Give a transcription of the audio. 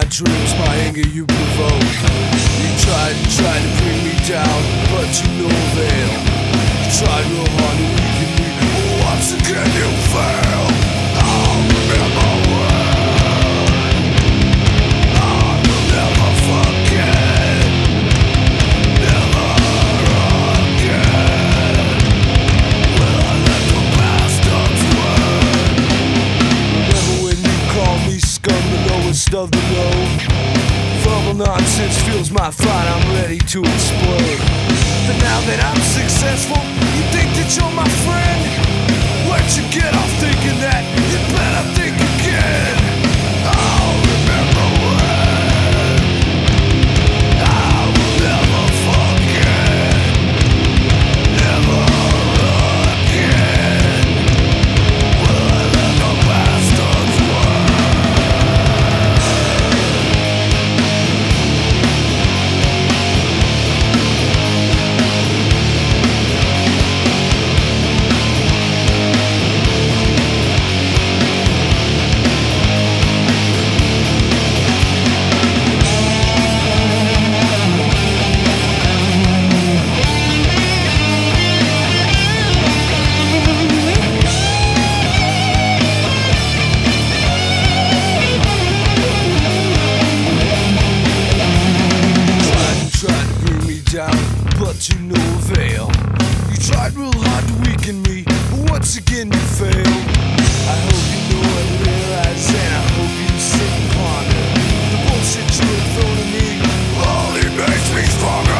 my dreams, my anger you provoke. You tried to bring me down, but to no avail. You tried real hard to weaken me, but once again you fail. I'll remember when I will never forget. Never again will I let the bastards win. Remember when you called me scum, the lowest of the low? Verbal nonsense fuels my fight, I'm ready to explode. But now that I'm successful, you think that you're my friend? Where'd you get off thinking that? You better think again. I'll remember when I will never forget. Never again will I let the bastards win. But to no avail. You tried real hard to weaken me, but once again you failed. I hope you know and realize, and I hope you sit and ponder the bullshit you have thrown at me only makes me stronger.